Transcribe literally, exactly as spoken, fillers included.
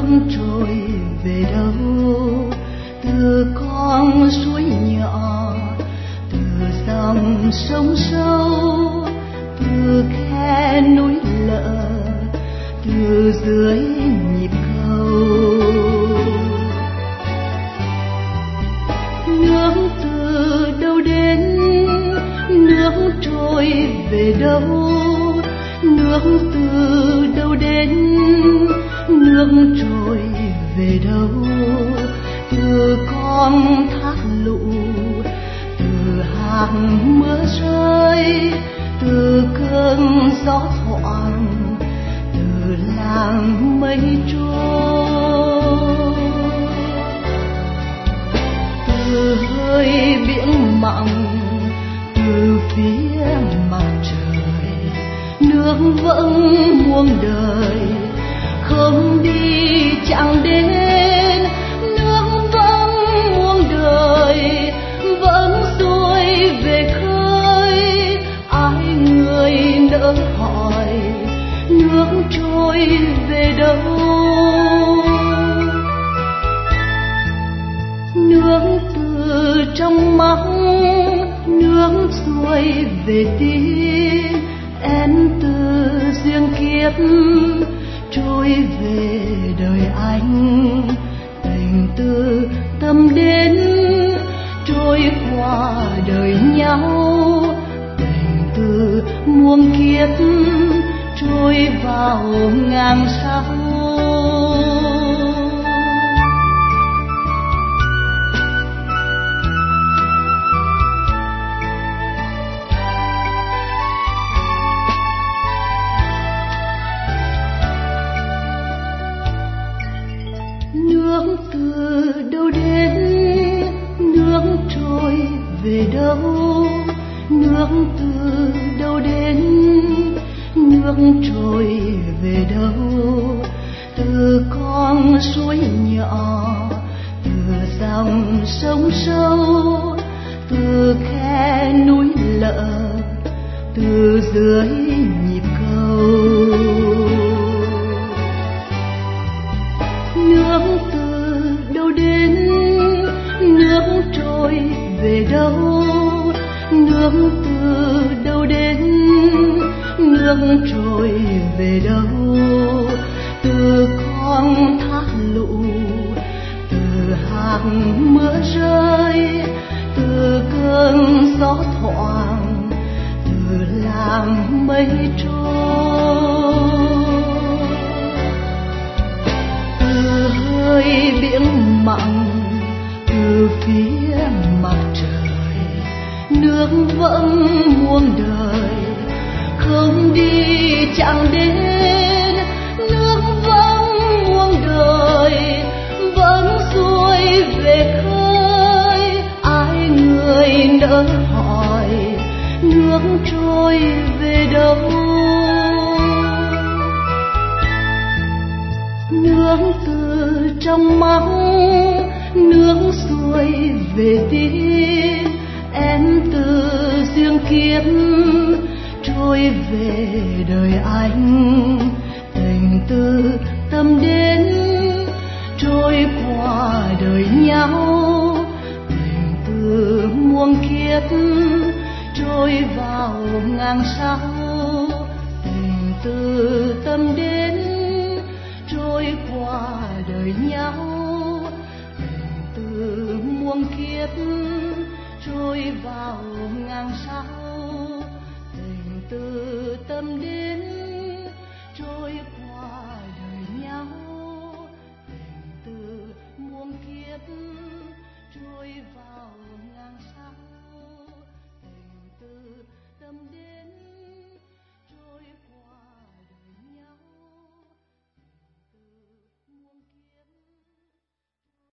nước trôi về đâu, từ con suối nhỏ, từ dòng sông sâu, từ khe núi lợ, từ dưới nhịp cầu. Nước từ đâu đến, nước trôi về đâu, nước từ đâu đến, nước trôi về đâu, từ con thác lũ, từ hàng mưa rơi, từ cơn gió thoảng, từ làng mây trôi, từ hơi biển mặn, từ phía mặt trời. Nước vẫn muôn đời không đi chẳng đến, nước vẫn muôn đời vẫn xuôi về khơi. Ai người nỡ hỏi nước trôi về đâu, nước từ trong mắt, nước xuôi về tim. Em từ duyên kiếp trôi về đời anh, tình từ tâm đến trôi qua đời nhau, tình từ muôn kiếp trôi vào ngàn sao. Nước từ đâu đến, nước trôi về đâu, nước từ đâu đến, nước trôi về đâu, từ con suối nhỏ, từ dòng sông sâu, từ khe núi lợ, từ dưới nhịp cầu. Nước từ đâu đến, nước trôi về đâu, nước từ đâu đến, nước trôi về đâu, từ con thác lũ, từ hàng mưa rơi, từ cơn gió thoảng, từ làng mây trôi, từ hơi biển mặn, từ phía mặt trời. Nước vẫn muôn đời không đi chẳng đến, nước vẫn muôn đời vẫn xuôi về khơi. Ai người nỡ hỏi nước trôi về đâu, nước từ trong mắt, nước xuôi về tim. Em từ duyên kiếp trôi về đời anh, tình từ tâm đến trôi qua đời nhau, tình từ muôn kiếp trôi vào ngàn sao, tình từ tâm đến trôi qua đời nhau, tình từ muôn kiếp trôi vào ngàn sao, tình từ tâm đến